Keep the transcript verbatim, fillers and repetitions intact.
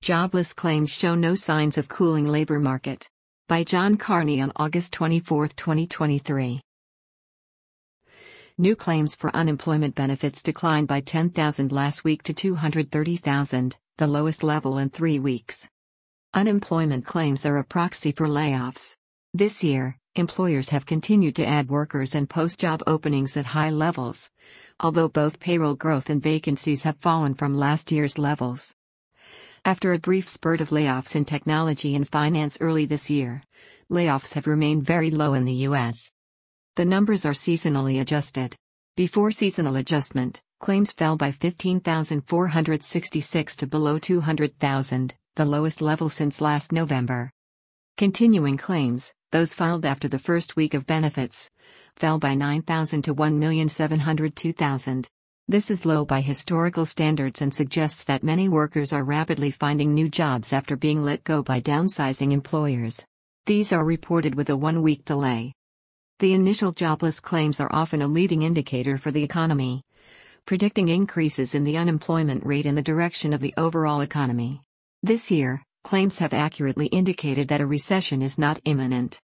Jobless claims show no signs of cooling labor market. By John Carney on August twenty-fourth, twenty twenty-three. New claims for unemployment benefits declined by ten thousand last week to two hundred thirty thousand, the lowest level in three weeks. Unemployment claims are a proxy for layoffs. This year, employers have continued to add workers and post job openings at high levels, although both payroll growth and vacancies have fallen from last year's levels. After a brief spurt of layoffs in technology and finance early this year, layoffs have remained very low in the U S. The numbers are seasonally adjusted. Before seasonal adjustment, claims fell by fifteen thousand four hundred sixty-six to below two hundred thousand, the lowest level since last November. Continuing claims, those filed after the first week of benefits, fell by nine thousand to one million seven hundred two thousand. This is low by historical standards and suggests that many workers are rapidly finding new jobs after being let go by downsizing employers. These are reported with a one-week delay. The initial jobless claims are often a leading indicator for the economy, predicting increases in the unemployment rate in the direction of the overall economy. This year, claims have accurately indicated that a recession is not imminent.